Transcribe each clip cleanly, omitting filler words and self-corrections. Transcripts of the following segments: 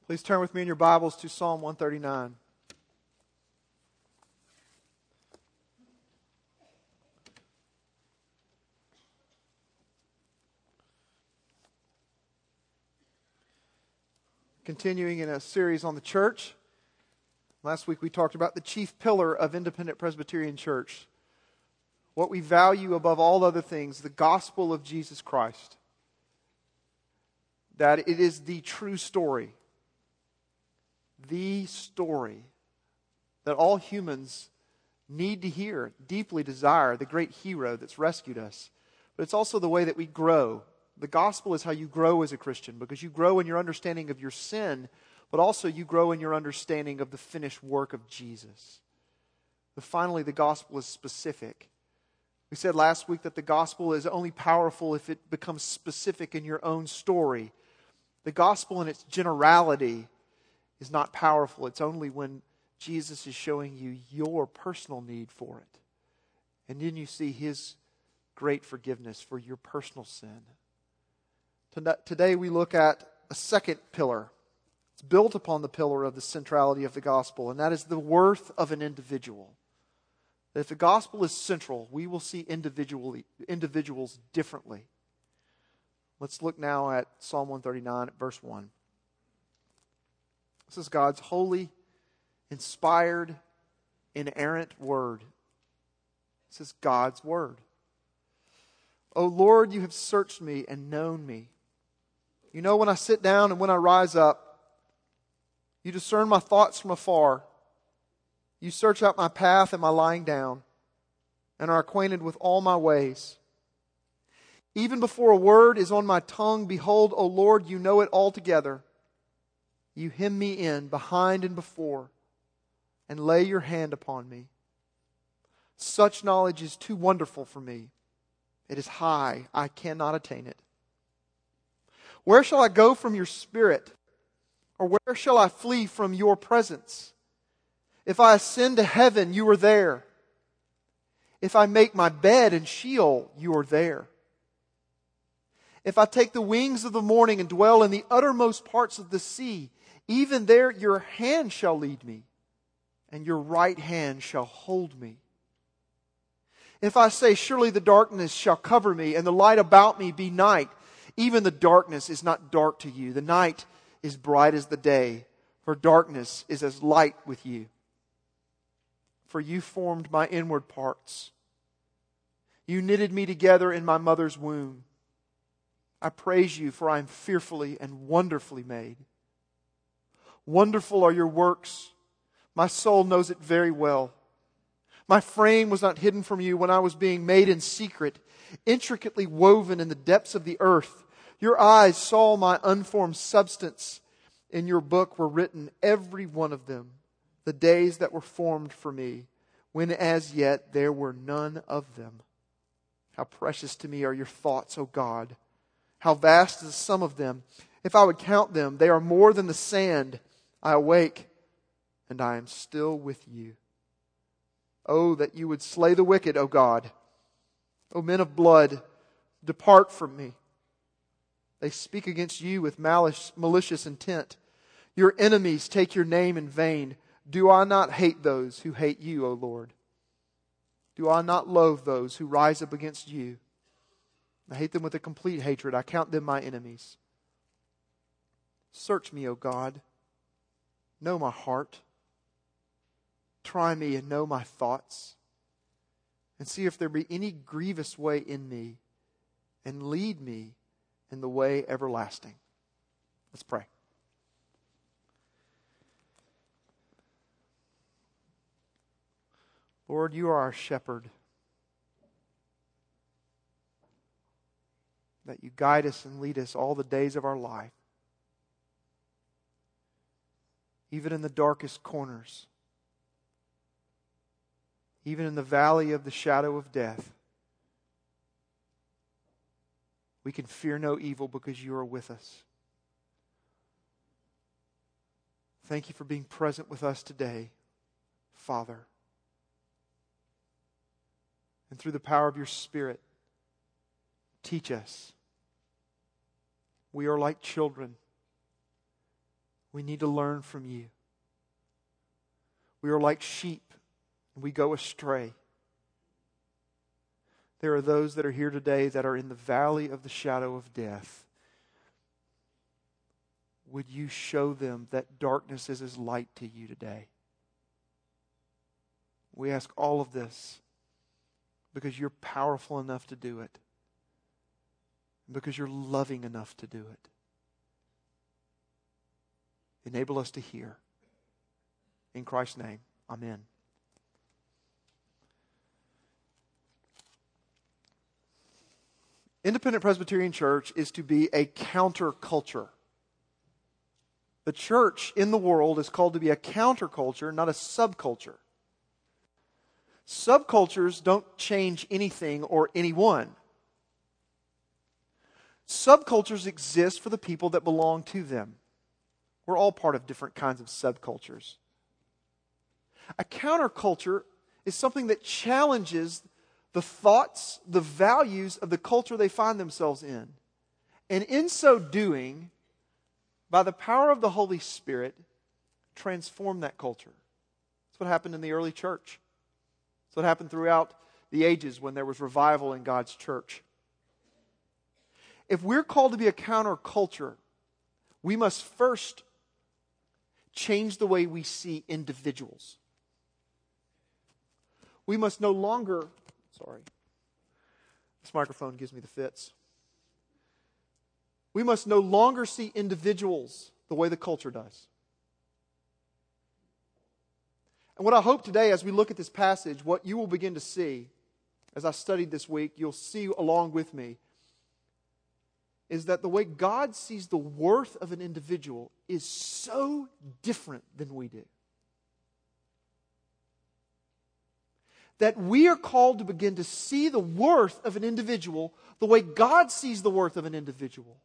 Please turn with me in your Bibles to Psalm 139. Continuing in a series on the church. Last week we talked about the chief pillar of Independent Presbyterian Church. What we value above all other things, the gospel of Jesus Christ. That it is the true story. The story that all humans need to hear, deeply desire, the great hero that's rescued us. But it's also the way that we grow. The gospel is how you grow as a Christian, because you grow in your understanding of your sin, but also you grow in your understanding of the finished work of Jesus. But finally, the gospel is specific. We said last week that the gospel is only powerful if it becomes specific in your own story. The gospel in its generality is not powerful. It's only when Jesus is showing you your personal need for it. And then you see His great forgiveness for your personal sin. Today we look at a second pillar. It's built upon the pillar of the centrality of the gospel, and that is the worth of an individual. That if the gospel is central, we will see individuals differently. Let's look now at Psalm 139 at verse 1. This is God's holy, inspired, inerrant word. This is God's word. O Lord, you have searched me and known me. You know when I sit down and when I rise up. You discern my thoughts from afar. You search out my path and my lying down, and are acquainted with all my ways. Even before a word is on my tongue, behold, O Lord, you know it altogether. You hem me in behind and before, and lay your hand upon me. Such knowledge is too wonderful for me. It is high, I cannot attain it. Where shall I go from your spirit? Or where shall I flee from your presence? If I ascend to heaven, you are there. If I make my bed in Sheol, you are there. If I take the wings of the morning and dwell in the uttermost parts of the sea, even there your hand shall lead me, and your right hand shall hold me. If I say, surely the darkness shall cover me, and the light about me be night, even the darkness is not dark to you. The night is bright as the day, for darkness is as light with you. For you formed my inward parts. You knitted me together in my mother's womb. I praise you, for I am fearfully and wonderfully made. Wonderful are your works. My soul knows it very well. My frame was not hidden from you when I was being made in secret, intricately woven in the depths of the earth. Your eyes saw my unformed substance. In your book were written, every one of them, the days that were formed for me, when as yet there were none of them. How precious to me are your thoughts, O God. How vast is the sum of them. If I would count them, they are more than the sand. I awake, and I am still with you. Oh, that you would slay the wicked, O God. O men of blood, depart from me. They speak against you with malicious intent. Your enemies take your name in vain. Do I not hate those who hate you, O Lord? Do I not loathe those who rise up against you? I hate them with a complete hatred. I count them my enemies. Search me, O God. Know my heart. Try me and know my thoughts. And see if there be any grievous way in me, and lead me in the way everlasting. Let's pray. Lord, you are our shepherd. That you guide us and lead us all the days of our life. Even in the darkest corners. Even in the valley of the shadow of death. We can fear no evil because you are with us. Thank you for being present with us today, Father. And through the power of your Spirit, teach us. We are like children. We need to learn from you. We are like sheep, and we go astray. There are those that are here today that are in the valley of the shadow of death. Would you show them that darkness is as light to you today? We ask all of this because you're powerful enough to do it. Because you're loving enough to do it. Enable us to hear. In Christ's name, amen. Independent Presbyterian Church is to be a counterculture. The church in the world is called to be a counterculture, not a subculture. Subcultures don't change anything or anyone. Subcultures exist for the people that belong to them. We're all part of different kinds of subcultures. A counterculture is something that challenges the thoughts, the values of the culture they find themselves in. And in so doing, by the power of the Holy Spirit, transform that culture. That's what happened in the early church. That's what happened throughout the ages when there was revival in God's church. If we're called to be a counterculture, we must first change the way we see individuals. We must no longer... Sorry. This microphone gives me the fits. We must no longer see individuals the way the culture does. And what I hope today, as we look at this passage, what you will begin to see, as I studied this week, you'll see along with me, is that the way God sees the worth of an individual is so different than we do. That we are called to begin to see the worth of an individual the way God sees the worth of an individual.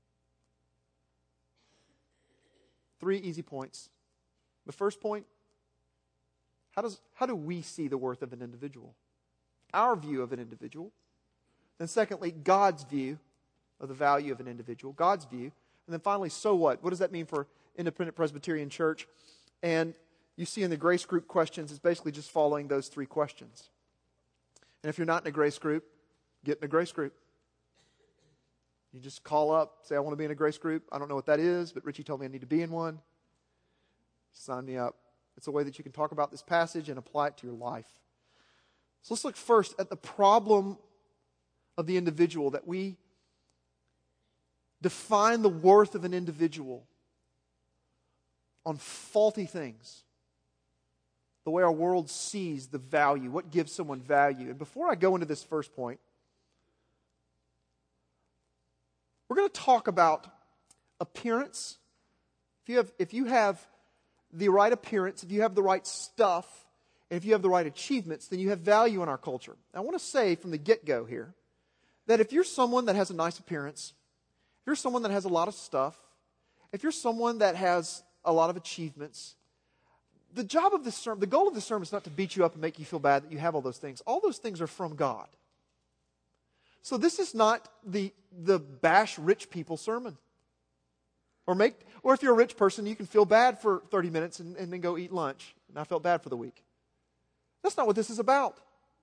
3 easy points. The first point, how do we see the worth of an individual? Our view of an individual. Then secondly, God's view of the value of an individual. God's view. And then finally, so what? What does that mean for Independent Presbyterian Church? And you see in the grace group questions, it's basically just following those 3 questions. And if you're not in a grace group, get in a grace group. You just call up, say, I want to be in a grace group. I don't know what that is, but Richie told me I need to be in one. Sign me up. It's a way that you can talk about this passage and apply it to your life. So let's look first at the problem of the individual, that we define the worth of an individual on faulty things. The way our world sees the value, what gives someone value. And before I go into this first point, we're going to talk about appearance. If you have the right appearance, if you have the right stuff, and if you have the right achievements, then you have value in our culture. I want to say from the get-go here that if you're someone that has a nice appearance, if you're someone that has a lot of stuff, if you're someone that has a lot of achievements, the job of this sermon, the goal of this sermon is not to beat you up and make you feel bad that you have all those things. All those things are from God. So this is not the bash rich people sermon. Or if you're a rich person, you can feel bad for 30 minutes and then go eat lunch. And I felt bad for the week. That's not what this is about.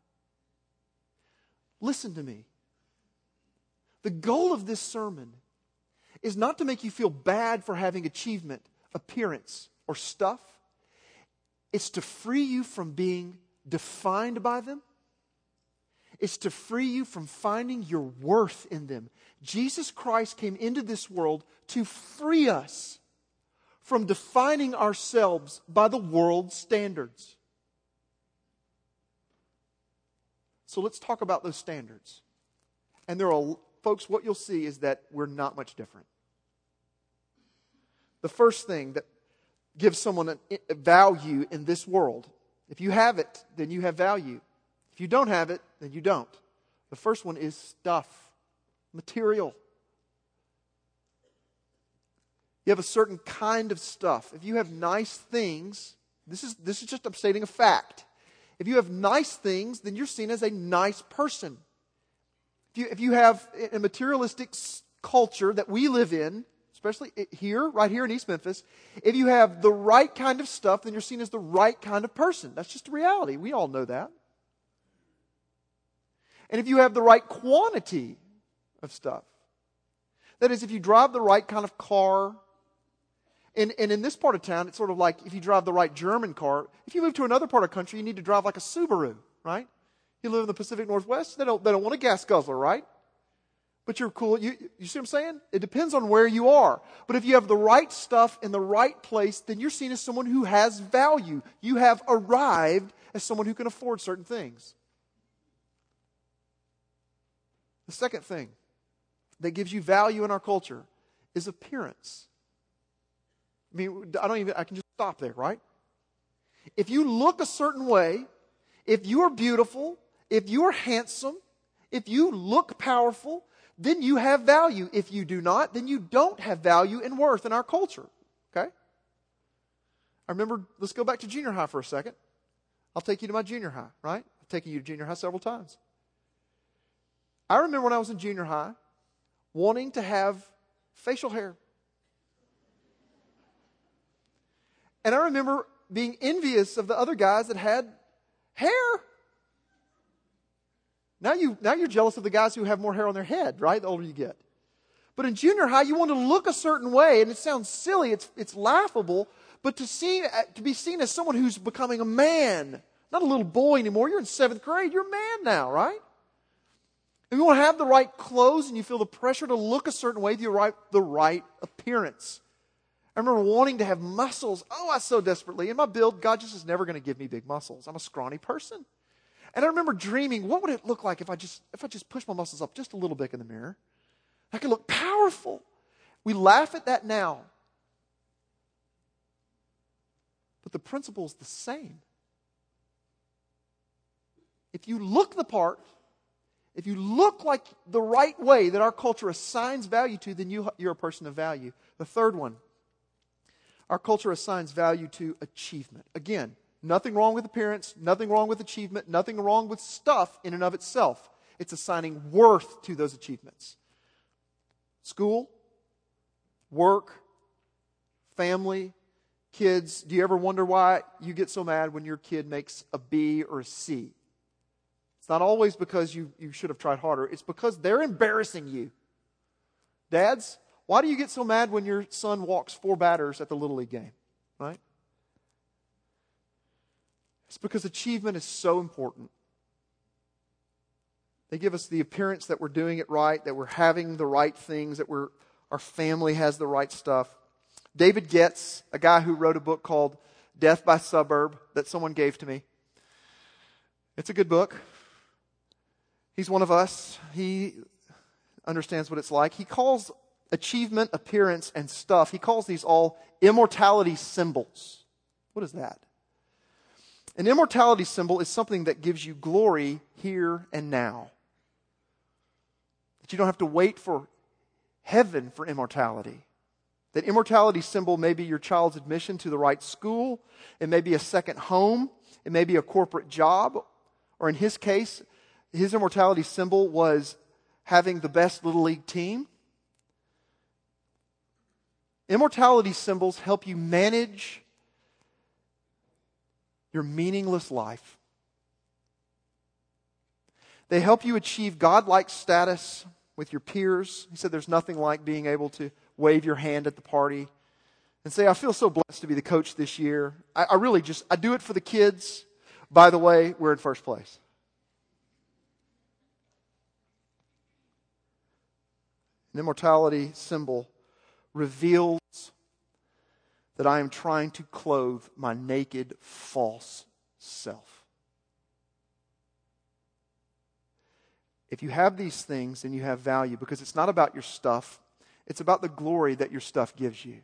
Listen to me. The goal of this sermon is not to make you feel bad for having achievement, appearance, or stuff. It's to free you from being defined by them. It's to free you from finding your worth in them. Jesus Christ came into this world to free us from defining ourselves by the world's standards. So let's talk about those standards. And folks, what you'll see is that we're not much different. The first thing that gives someone a value in this world, if you have it, then you have value. If you don't have it, then you don't. The first one is stuff, material. You have a certain kind of stuff. If you have nice things, this is just I'm stating a fact. If you have nice things, then you're seen as a nice person. If you have a materialistic culture that we live in, especially here, right here in East Memphis, if you have the right kind of stuff, then you're seen as the right kind of person. That's just a reality. We all know that. And if you have the right quantity of stuff, that is, if you drive the right kind of car, and in this part of town, it's sort of like if you drive the right German car. If you move to another part of the country, you need to drive like a Subaru, right? You live in the Pacific Northwest, they don't want a gas guzzler, right? But you're cool. You see what I'm saying? It depends on where you are. But if you have the right stuff in the right place, then you're seen as someone who has value. You have arrived as someone who can afford certain things. The second thing that gives you value in our culture is appearance. I mean, I can just stop there, right? If you look a certain way, if you are beautiful, if you are handsome, if you look powerful, then you have value. If you do not, then you don't have value and worth in our culture. Okay? I remember, let's go back to junior high for a second. I'll take you to my junior high, right? I've taken you to junior high several times. I remember when I was in junior high, wanting to have facial hair. And I remember being envious of the other guys that had hair. Now you're jealous of the guys who have more hair on their head, right? The older you get. But in junior high, you want to look a certain way, and it sounds silly, it's laughable, but to be seen as someone who's becoming a man, not a little boy anymore. You're in 7th grade, you're a man now, right? If you want to have the right clothes and you feel the pressure to look a certain way, the right appearance. I remember wanting to have muscles. Oh, I so desperately. In my build, God just is never going to give me big muscles. I'm a scrawny person. And I remember dreaming, what would it look like if I just push my muscles up just a little bit in the mirror? I could look powerful. We laugh at that now. But the principle is the same. If you look the part, if you look like the right way that our culture assigns value to, then you're a person of value. The third one, our culture assigns value to achievement. Again, nothing wrong with appearance, nothing wrong with achievement, nothing wrong with stuff in and of itself. It's assigning worth to those achievements. School, work, family, kids. Do you ever wonder why you get so mad when your kid makes a B or a C? It's not always because you should have tried harder. It's because they're embarrassing you. Dads, why do you get so mad when your son walks 4 batters at the Little League game? Right? It's because achievement is so important. They give us the appearance that we're doing it right, that we're having the right things, that our family has the right stuff. David Getz, a guy who wrote a book called Death by Suburb that someone gave to me. It's a good book. He's one of us. He understands what it's like. He calls achievement, appearance, and stuff, he calls these all immortality symbols. What is that? An immortality symbol is something that gives you glory here and now. That you don't have to wait for heaven for immortality. That immortality symbol may be your child's admission to the right school. It may be a second home. It may be a corporate job. Or in his case, his immortality symbol was having the best Little League team. Immortality symbols help you manage your meaningless life. They help you achieve God-like status with your peers. He said there's nothing like being able to wave your hand at the party and say, I feel so blessed to be the coach this year. I do it for the kids. By the way, we're in first place. An immortality symbol reveals that I am trying to clothe my naked, false self. If you have these things, then you have value, because it's not about your stuff. It's about the glory that your stuff gives you.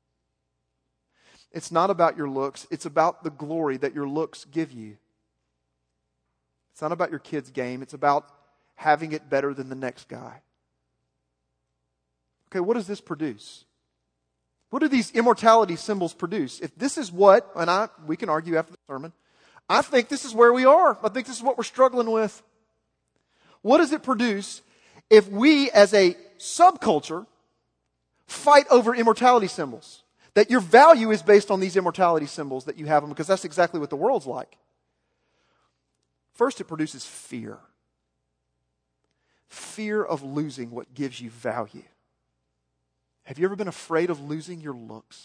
It's not about your looks. It's about the glory that your looks give you. It's not about your kid's game. It's about having it better than the next guy. Okay, what does this produce? What do these immortality symbols produce? If this is what, and we can argue after the sermon, I think this is where we are. I think this is what we're struggling with. What does it produce if we as a subculture Fight over immortality symbols. That your value is based on these immortality symbols, that you have them, because that's exactly what the world's like. First, it produces fear. Fear of losing what gives you value. Have you ever been afraid of losing your looks?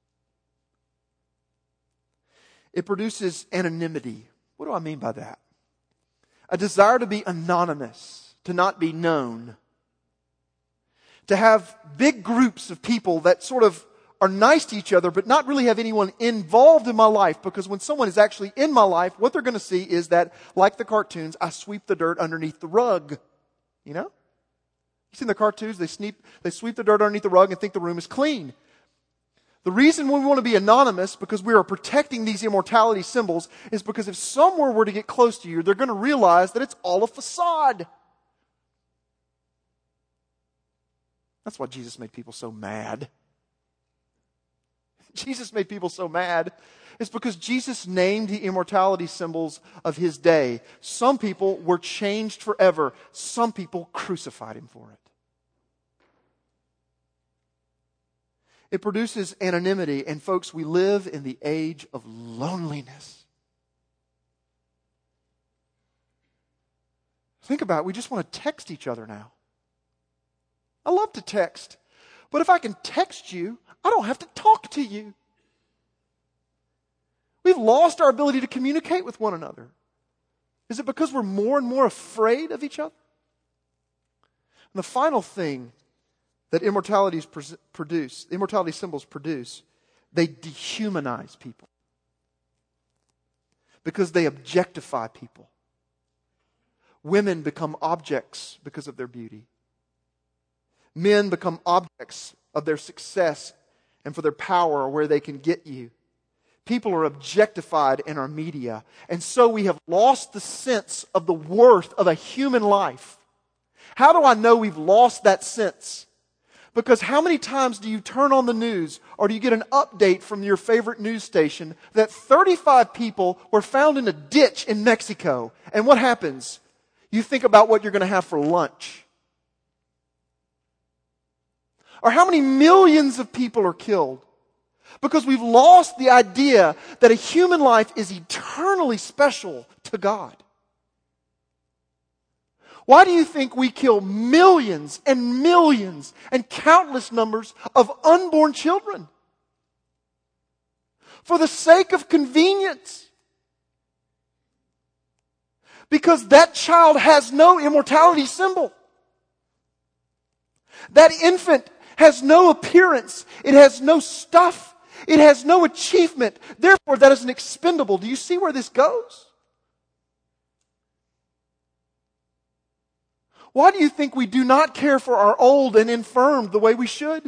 It produces anonymity. What do I mean by that? A desire to be anonymous, to not be known. To have big groups of people that sort of are nice to each other, but not really have anyone involved in my life, because when someone is actually in my life, what they're going to see is that, like the cartoons, I sweep the dirt underneath the rug. You know? You see in the cartoons, they sweep the dirt underneath the rug and think the room is clean. The reason we want to be anonymous, because we are protecting these immortality symbols, is because if someone were to get close to you, they're going to realize that it's all a facade. That's why Jesus made people so mad. Jesus made people so mad. It's because Jesus named the immortality symbols of his day. Some people were changed forever. Some people crucified him for it. It produces anonymity. And folks, we live in the age of loneliness. Think about it. We just want to text each other now. I love to text. But if I can text you, I don't have to talk to you. We've lost our ability to communicate with one another. Is it because we're more and more afraid of each other? And the final thing that immortality symbols produce, they dehumanize people. Because they objectify people. Women become objects because of their beauty. Men become objects of their success and for their power, where they can get you. People are objectified in our media. And so we have lost the sense of the worth of a human life. How do I know we've lost that sense? Because how many times do you turn on the news, or do you get an update from your favorite news station that 35 people were found in a ditch in Mexico? And what happens? You think about what you're going to have for lunch. Or how many millions of people are killed? Because we've lost the idea that a human life is eternally special to God. Why do you think we kill millions and millions and countless numbers of unborn children? For the sake of convenience. Because that child has no immortality symbol. That infant has no appearance. It has no stuff. It has no achievement. Therefore, that is an expendable. Do you see where this goes? Why do you think we do not care for our old and infirm the way we should?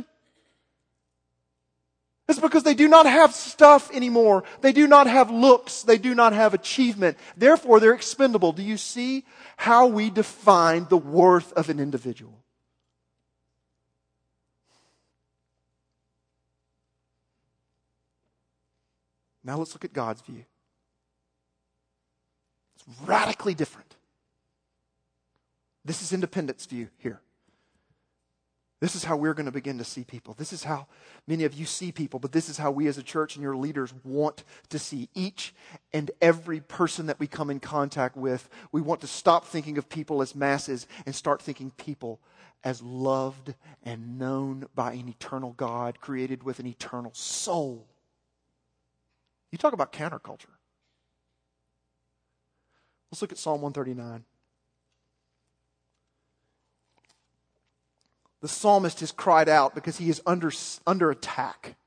It's because they do not have stuff anymore. They do not have looks. They do not have achievement. Therefore, they're expendable. Do you see how we define the worth of an individual? Now let's look at God's view. It's radically different. This is Independent's view here. This is how we're going to begin to see people. This is how many of you see people, but this is how we as a church and your leaders want to see each and every person that we come in contact with. We want to stop thinking of people as masses and start thinking people as loved and known by an eternal God, created with an eternal soul. You talk about counterculture. Let's look at Psalm 139. The psalmist has cried out because he is under attack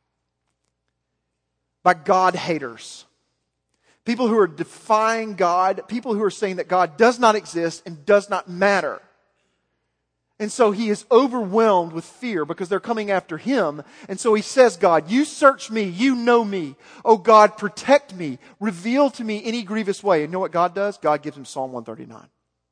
by God haters. People who are defying God, people who are saying that God does not exist and does not matter. And so he is overwhelmed with fear because they're coming after him. And so he says, God, you search me, you know me. Oh God, protect me, reveal to me any grievous way. And you know what God does? God gives him Psalm 139.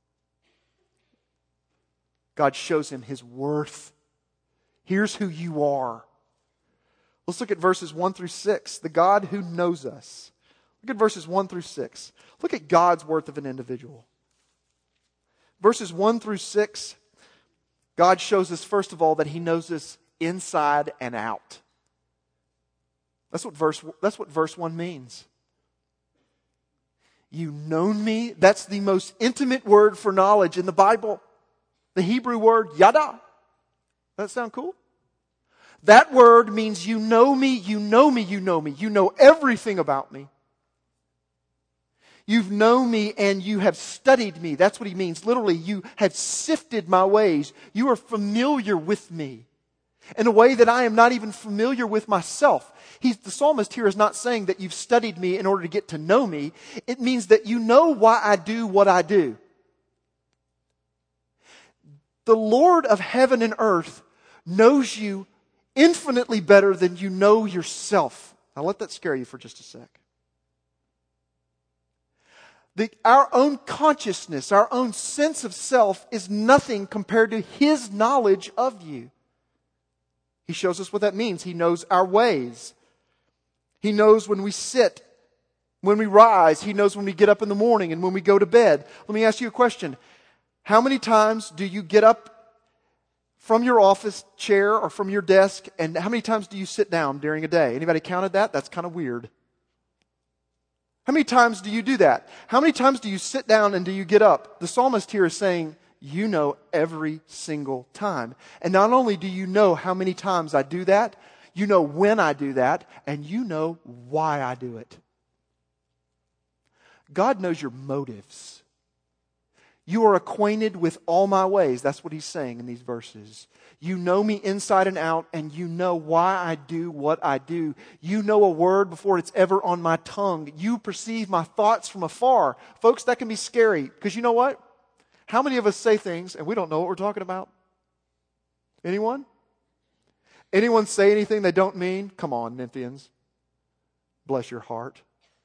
God shows him his worth. Here's who you are. Let's look at verses 1 through 6. The God who knows us. Look at verses 1 through 6. Look at God's worth of an individual. Verses 1 through 6, God shows us, first of all, that he knows us inside and out. That's what verse 1 means. You known me. That's the most intimate word for knowledge in the Bible. The Hebrew word yada. Does that sound cool? That word means you know me, you know me, you know me. You know everything about me. You've known me and you have studied me. That's what he means. Literally, you have sifted my ways. You are familiar with me in a way that I am not even familiar with myself. The psalmist here is not saying that you've studied me in order to get to know me. It means that you know why I do what I do. The Lord of heaven and earth knows you infinitely better than you know yourself. Now let that scare you for just a sec. Our own consciousness, our own sense of self is nothing compared to His knowledge of you. He shows us what that means. He knows our ways. He knows when we sit, when we rise. He knows when we get up in the morning and when we go to bed. Let me ask you a question. How many times do you get up from your office chair or from your desk, and how many times do you sit down during a day? Anybody counted that? That's kind of weird. How many times do you do that? How many times do you sit down and do you get up? The psalmist here is saying, you know every single time. And not only do you know how many times I do that, you know when I do that, and you know why I do it. God knows your motives. You are acquainted with all my ways. That's what he's saying in these verses. You know me inside and out, and you know why I do what I do. You know a word before it's ever on my tongue. You perceive my thoughts from afar. Folks, that can be scary, because you know what? How many of us say things and we don't know what we're talking about? Anyone? Anyone say anything they don't mean? Come on, Nymphians. Bless your heart.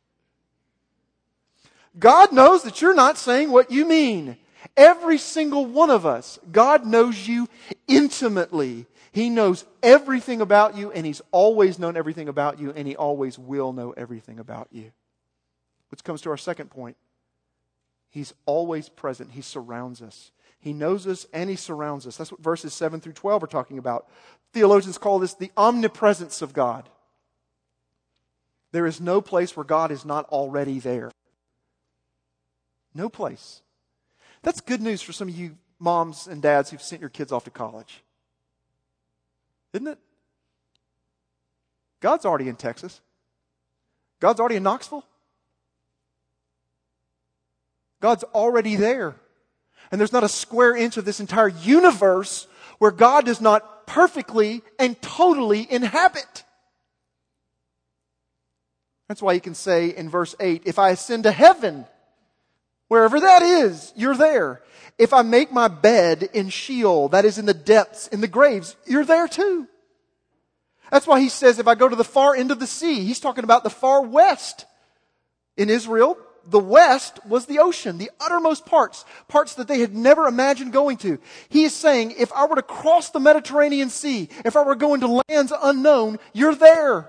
God knows that you're not saying what you mean. Every single one of us. God knows you intimately. He knows everything about you, and He's always known everything about you, and He always will know everything about you. Which comes to our second point. He's always present. He surrounds us. He knows us and He surrounds us. That's what verses 7 through 12 are talking about. Theologians call this the omnipresence of God. There is no place where God is not already there. No place. That's good news for some of you moms and dads who've sent your kids off to college. Isn't it? God's already in Texas. God's already in Knoxville. God's already there. And there's not a square inch of this entire universe where God does not perfectly and totally inhabit. That's why you can say in verse 8, if I ascend to heaven, wherever that is, you're there. If I make my bed in Sheol, that is in the depths, in the graves, you're there too. That's why he says, if I go to the far end of the sea, he's talking about the far west. In Israel, the west was the ocean, the uttermost parts that they had never imagined going to. He is saying, if I were to cross the Mediterranean Sea, if I were going to lands unknown, you're there.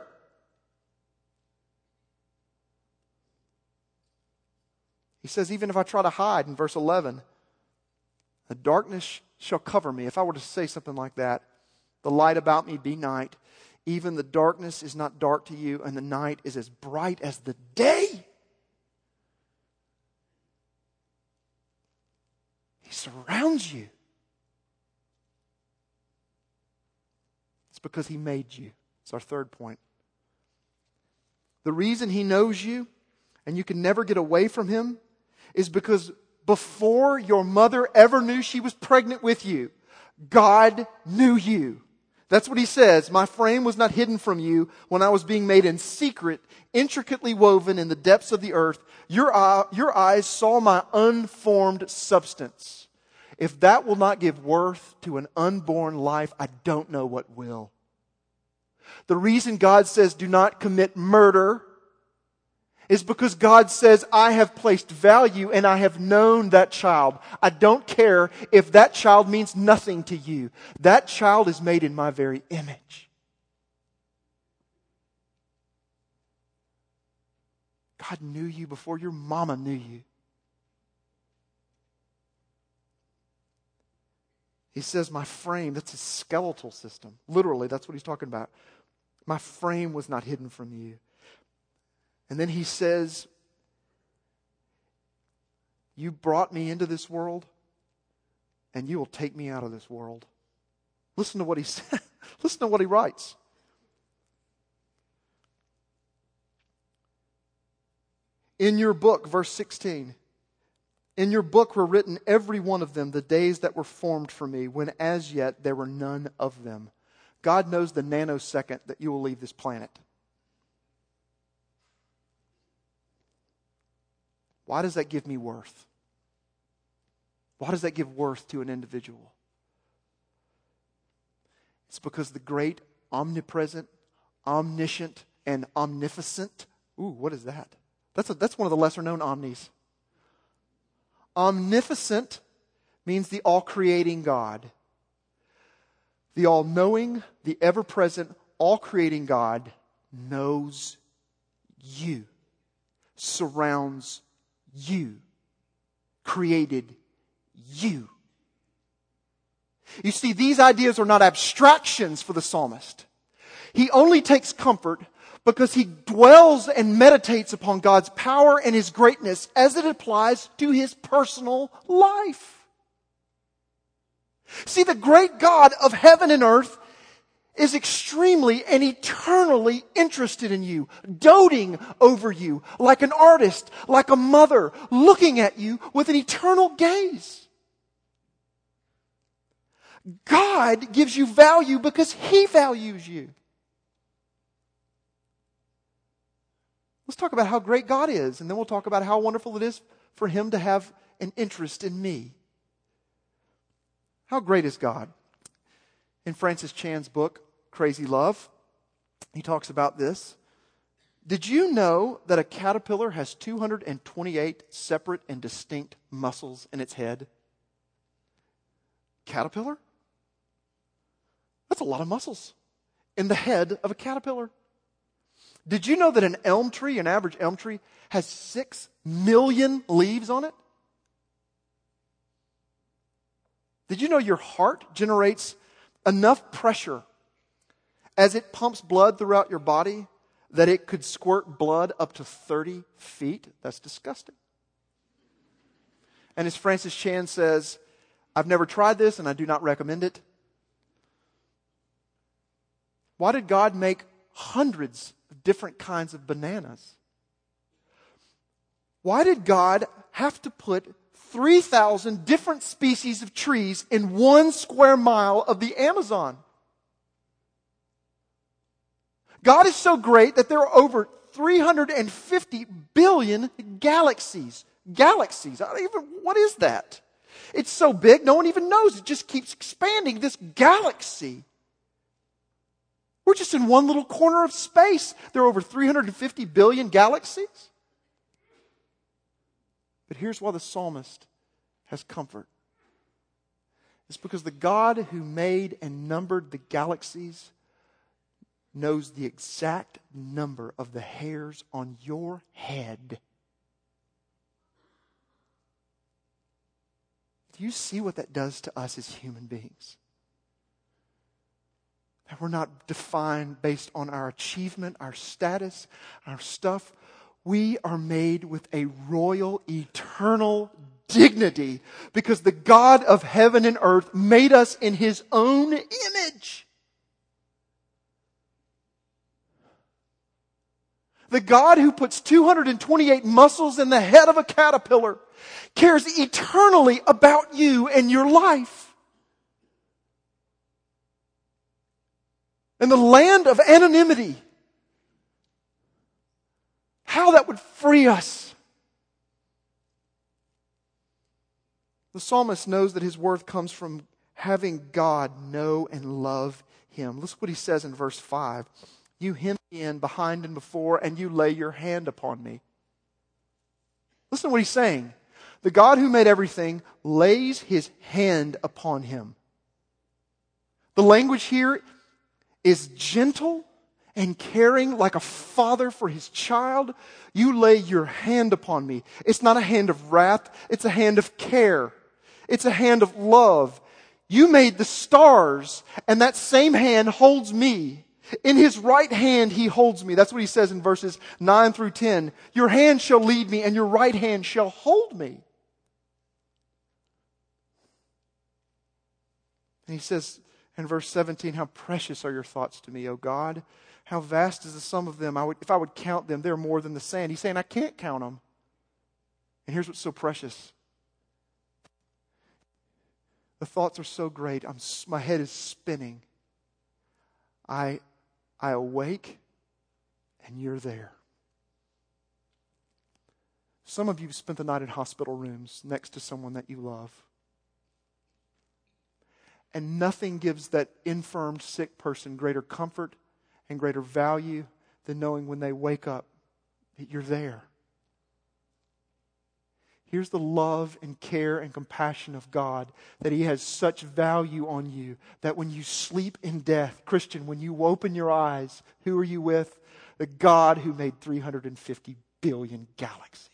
He says, even if I try to hide in verse 11, the darkness shall cover me. If I were to say something like that, the light about me be night. Even the darkness is not dark to you, and the night is as bright as the day. He surrounds you. It's because He made you. It's our third point. The reason He knows you and you can never get away from Him is because before your mother ever knew she was pregnant with you, God knew you. That's what He says. My frame was not hidden from you when I was being made in secret, intricately woven in the depths of the earth. Your eyes saw my unformed substance. If that will not give worth to an unborn life, I don't know what will. The reason God says do not commit murder is because God says, I have placed value and I have known that child. I don't care if that child means nothing to you. That child is made in my very image. God knew you before your mama knew you. He says, my frame, that's his skeletal system. Literally, that's what he's talking about. My frame was not hidden from you. And then he says, you brought me into this world, and you will take me out of this world. Listen to what he said. Listen to what he writes. In your book, verse 16, in your book were written every one of them, the days that were formed for me, when as yet there were none of them. God knows the nanosecond that you will leave this planet. Why does that give me worth? Why does that give worth to an individual? It's because the great, omnipresent, omniscient, and omnificent, what is that? That's one of the lesser known omnis. Omnificent means the all-creating God. The all-knowing, the ever-present, all-creating God knows you, surrounds you, created you. You see, these ideas are not abstractions for the psalmist. He only takes comfort because he dwells and meditates upon God's power and His greatness as it applies to his personal life. See, the great God of heaven and earth is extremely and eternally interested in you, doting over you like an artist, like a mother, looking at you with an eternal gaze. God gives you value because He values you. Let's talk about how great God is, and then we'll talk about how wonderful it is for Him to have an interest in me. How great is God? In Francis Chan's book, Crazy Love, he talks about this. Did you know that a caterpillar has 228 separate and distinct muscles in its head? Caterpillar? That's a lot of muscles in the head of a caterpillar. Did you know that an elm tree, an average elm tree, has 6 million leaves on it? Did you know your heart generates enough pressure as it pumps blood throughout your body that it could squirt blood up to 30 feet? That's disgusting. And as Francis Chan says, I've never tried this and I do not recommend it. Why did God make hundreds of different kinds of bananas? Why did God have to put 3,000 different species of trees in 1 square mile of the Amazon? God is so great that there are over 350 billion galaxies. Galaxies. What is that? It's so big, no one even knows. It just keeps expanding, this galaxy. We're just in one little corner of space. There are over 350 billion galaxies. But here's why the psalmist has comfort. It's because the God who made and numbered the galaxies knows the exact number of the hairs on your head. Do you see what that does to us as human beings? That we're not defined based on our achievement, our status, our stuff. We are made with a royal, eternal dignity because the God of heaven and earth made us in His own image. The God who puts 228 muscles in the head of a caterpillar cares eternally about you and your life. In the land of anonymity, how that would free us. The psalmist knows that his worth comes from having God know and love him. Listen what he says in verse 5. You hem me in behind and before, and you lay your hand upon me. Listen to what he's saying. The God who made everything lays His hand upon him. The language here is gentle and caring like a father for his child. You lay your hand upon me. It's not a hand of wrath. It's a hand of care. It's a hand of love. You made the stars, and that same hand holds me. In His right hand He holds me. That's what He says in verses 9 through 10. Your hand shall lead me, and your right hand shall hold me. And He says in verse 17, how precious are your thoughts to me, O God. How vast is the sum of them. If I would count them, they're more than the sand. He's saying, I can't count them. And here's what's so precious. The thoughts are so great. My head is spinning. I awake, and you're there. Some of you have spent the night in hospital rooms next to someone that you love. And nothing gives that infirmed, sick person greater comfort and greater value than knowing when they wake up that you're there. Here's the love and care and compassion of God, that He has such value on you that when you sleep in death, Christian, when you open your eyes, who are you with? The God who made 350 billion galaxies.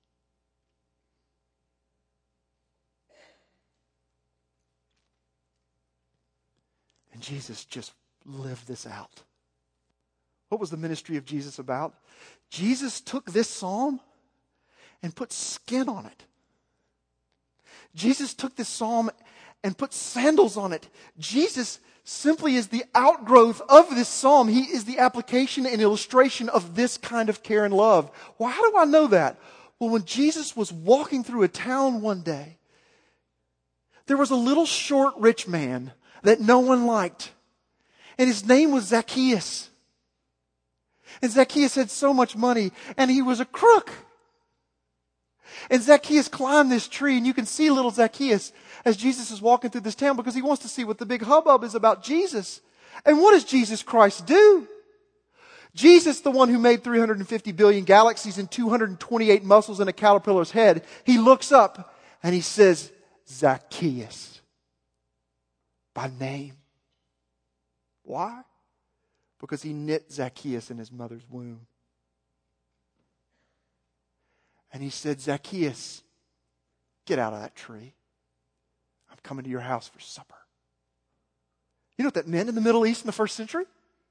And Jesus just lived this out. What was the ministry of Jesus about? Jesus took this psalm and put skin on it. Jesus took this psalm and put sandals on it. Jesus simply is the outgrowth of this psalm. He is the application and illustration of this kind of care and love. Well, how do I know that? Well, when Jesus was walking through a town one day, there was a little short rich man that no one liked. And his name was Zacchaeus. And Zacchaeus had so much money, and he was a crook. And Zacchaeus climbed this tree, and you can see little Zacchaeus as Jesus is walking through this town because he wants to see what the big hubbub is about Jesus. And what does Jesus Christ do? Jesus, the one who made 350 billion galaxies and 228 muscles in a caterpillar's head, He looks up and He says, Zacchaeus, by name. Why? Because He knit Zacchaeus in his mother's womb. And He said, Zacchaeus, get out of that tree. I'm coming to your house for supper. You know what that meant in the Middle East in the first century?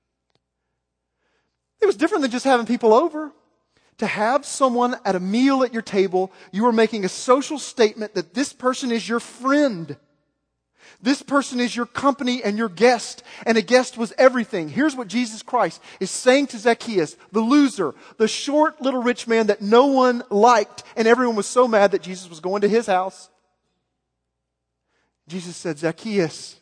It was different than just having people over. To have someone at a meal at your table, you are making a social statement that this person is your friend. This person is your company and your guest, and a guest was everything. Here's what Jesus Christ is saying to Zacchaeus, the loser, the short little rich man that no one liked, and everyone was so mad that Jesus was going to his house. Jesus said, Zacchaeus,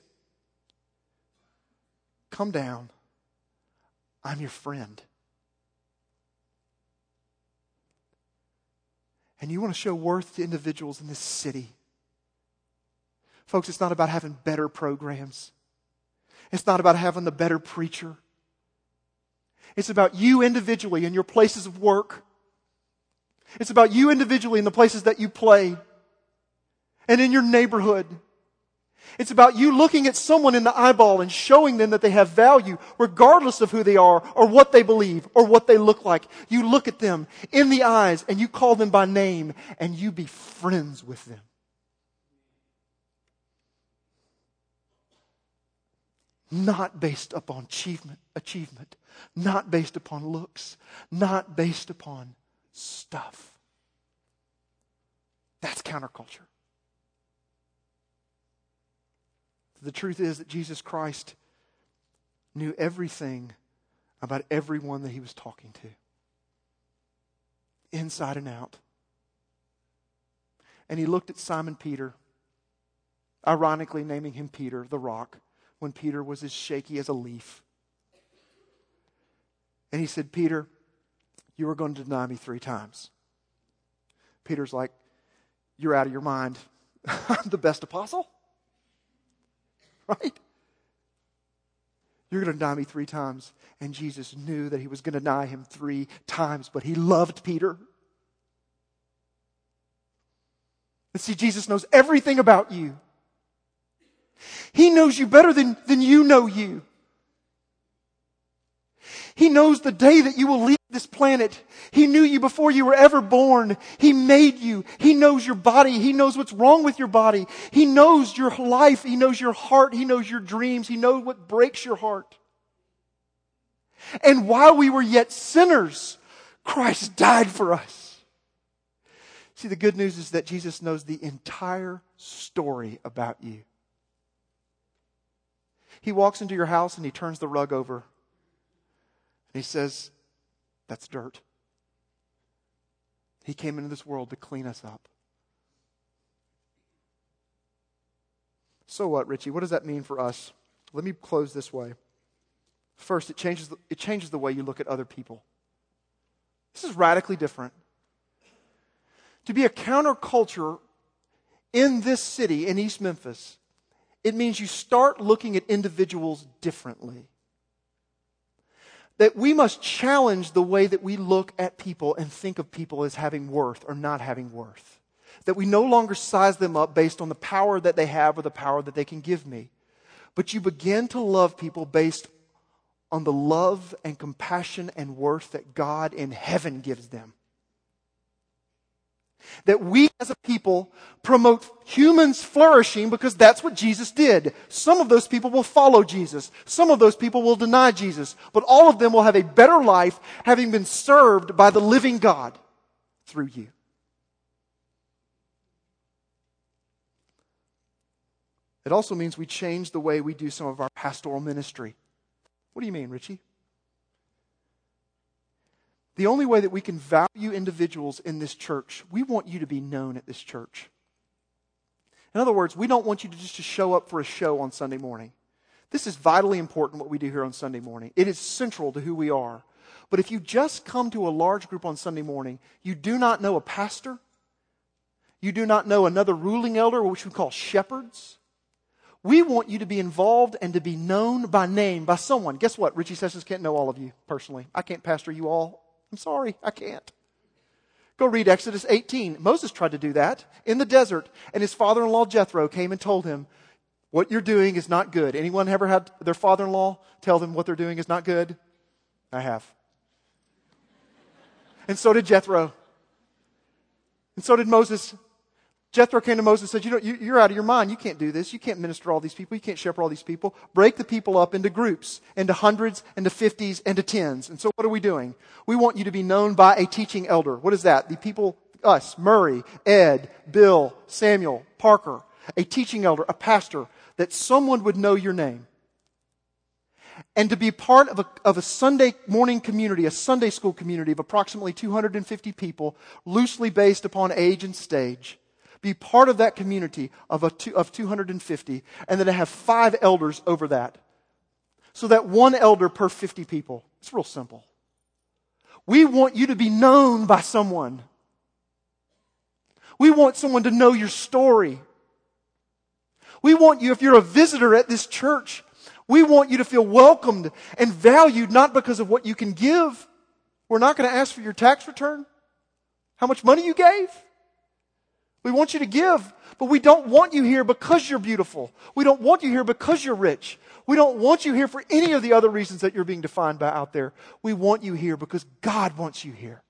come down. I'm your friend. And you want to show worth to individuals in this city. Folks, it's not about having better programs. It's not about having the better preacher. It's about you individually in your places of work. It's about you individually in the places that you play and in your neighborhood. It's about you looking at someone in the eyeball and showing them that they have value regardless of who they are or what they believe or what they look like. You look at them in the eyes and you call them by name and you be friends with them. Not based upon achievement, not based upon looks, not based upon stuff. That's counterculture. The truth is that Jesus Christ knew everything about everyone that He was talking to, inside and out. And He looked at Simon Peter, ironically naming him Peter, the rock, when Peter was as shaky as a leaf. And He said, Peter, you are going to deny me 3 times. Peter's like, you're out of your mind. I'm the best apostle. Right? You're going to deny me 3 times. And Jesus knew that He was going to deny Him 3 times, but He loved Peter. And see, Jesus knows everything about you. He knows you better than you know you. He knows the day that you will leave this planet. He knew you before you were ever born. He made you. He knows your body. He knows what's wrong with your body. He knows your life. He knows your heart. He knows your dreams. He knows what breaks your heart. And while we were yet sinners, Christ died for us. See, the good news is that Jesus knows the entire story about you. He walks into your house and He turns the rug over. And He says, that's dirt. He came into this world to clean us up. So what, Richie? What does that mean for us? Let me close this way. First, it changes the way you look at other people. This is radically different. To be a counterculture in this city, in East Memphis, it means you start looking at individuals differently. That we must challenge the way that we look at people and think of people as having worth or not having worth. That we no longer size them up based on the power that they have or the power that they can give me. But you begin to love people based on the love and compassion and worth that God in heaven gives them. That we as a people promote humans flourishing because that's what Jesus did. Some of those people will follow Jesus. Some of those people will deny Jesus. But all of them will have a better life having been served by the living God through you. It also means we change the way we do some of our pastoral ministry. What do you mean, Richie? The only way that we can value individuals in this church, we want you to be known at this church. In other words, we don't want you to just to show up for a show on Sunday morning. This is vitally important what we do here on Sunday morning. It is central to who we are. But if you just come to a large group on Sunday morning, you do not know a pastor, you do not know another ruling elder, which we call shepherds. We want you to be involved and to be known by name, by someone. Guess what? Richie Sessions can't know all of you personally. I can't pastor you all. I'm sorry, I can't. Go read Exodus 18. Moses tried to do that in the desert, and his father-in-law Jethro came and told him, what you're doing is not good. Anyone ever had their father-in-law tell them what they're doing is not good? I have. And so did Jethro. And so did Moses. Jethro came to Moses and said, you're out of your mind. You can't do this. You can't minister all these people. You can't shepherd all these people. Break the people up into groups, into hundreds, into 50s, into 10s. And so what are we doing? We want you to be known by a teaching elder. What is that? The people, us, Murray, Ed, Bill, Samuel, Parker, a teaching elder, a pastor, that someone would know your name. And to be part of a Sunday morning community, a Sunday school community of approximately 250 people, loosely based upon age and stage. Be part of that community of 250, and then have 5 elders over that. So that 1 elder per 50 people. It's real simple. We want you to be known by someone. We want someone to know your story. We want you, if you're a visitor at this church, we want you to feel welcomed and valued, not because of what you can give. We're not going to ask for your tax return, how much money you gave. We want you to give, but we don't want you here because you're beautiful. We don't want you here because you're rich. We don't want you here for any of the other reasons that you're being defined by out there. We want you here because God wants you here.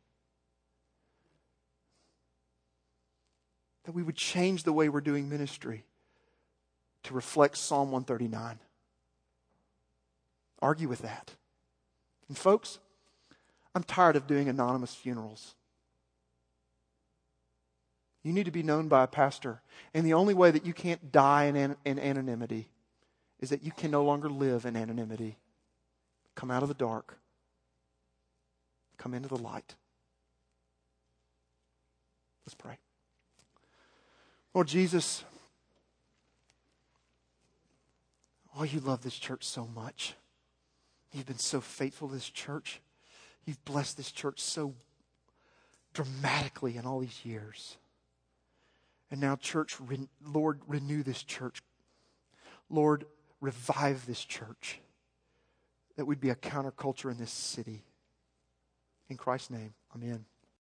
That we would change the way we're doing ministry to reflect Psalm 139. Argue with that. And folks, I'm tired of doing anonymous funerals. You need to be known by a pastor. And the only way that you can't die in anonymity is that you can no longer live in anonymity. Come out of the dark. Come into the light. Let's pray. Lord Jesus, oh, you love this church so much. You've been so faithful to this church. You've blessed this church so dramatically in all these years. And now, church, Lord, renew this church. Lord, revive this church. That we'd be a counterculture in this city. In Christ's name, amen.